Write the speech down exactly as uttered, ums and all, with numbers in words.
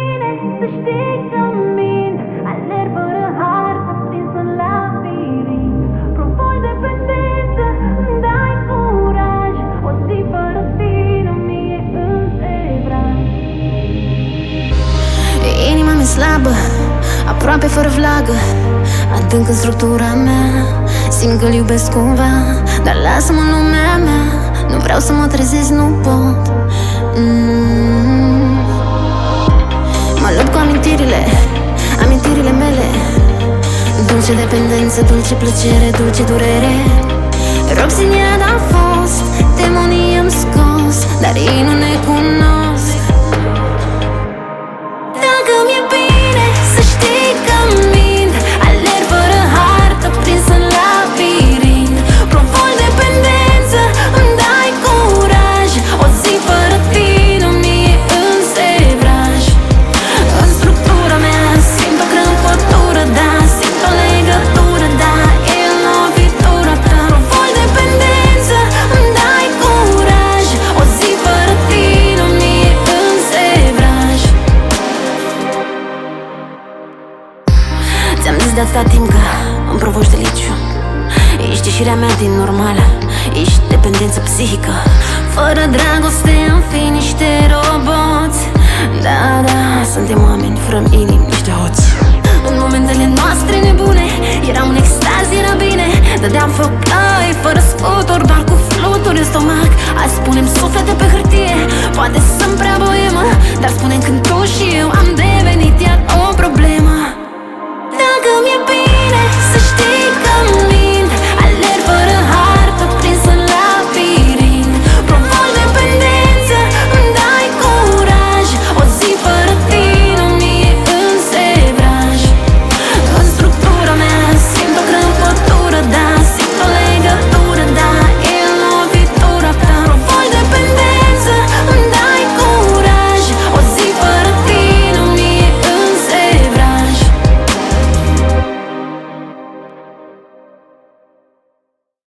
bine să știi că mint. Alerg fără hartă, prins în labirint. Provoi dependență, îmi dai curaj. O zi fără tine mie însevraj. Inima mi-e slabă, aproape fără vlagă, adânc în structura mea. Simt că-l iubesc cumva, dar lasă-mă în lumea mea. Nu vreau să mă trezesc, nu pot. mm. Mă lupt cu amintirile, amintirile mele. Dulce dependență, dulce plăcere, dulce durere. Roxiniana a fost, demonii am scos, dar ei nu ne cunosc. Dacă mi-e bine să știi că mint. Alerg fără hartă, prins în labirint. Provoi dependență, îmi dai curaj. O zi fără tine mie însevraj. În structura mea simt o crăpătură, da, simt o legătură, da, e în lovitura ta. Provoi dependență, îmi dai curaj. O zi fără tine mie însevraj. Ți-am zis de atâta timp că îmi provoci deliciu. Ești ieșirea mea din normală, ești dependență psihică. Fără dragoste am fi niște roboți. Da, da, suntem oameni, fără inimi, niște hoți. În momentele noastre nebune eram în extaz, era bine. Dădeam făcai, fără scuturi, doar cu fluturi în stomac. Azi punem suflete pe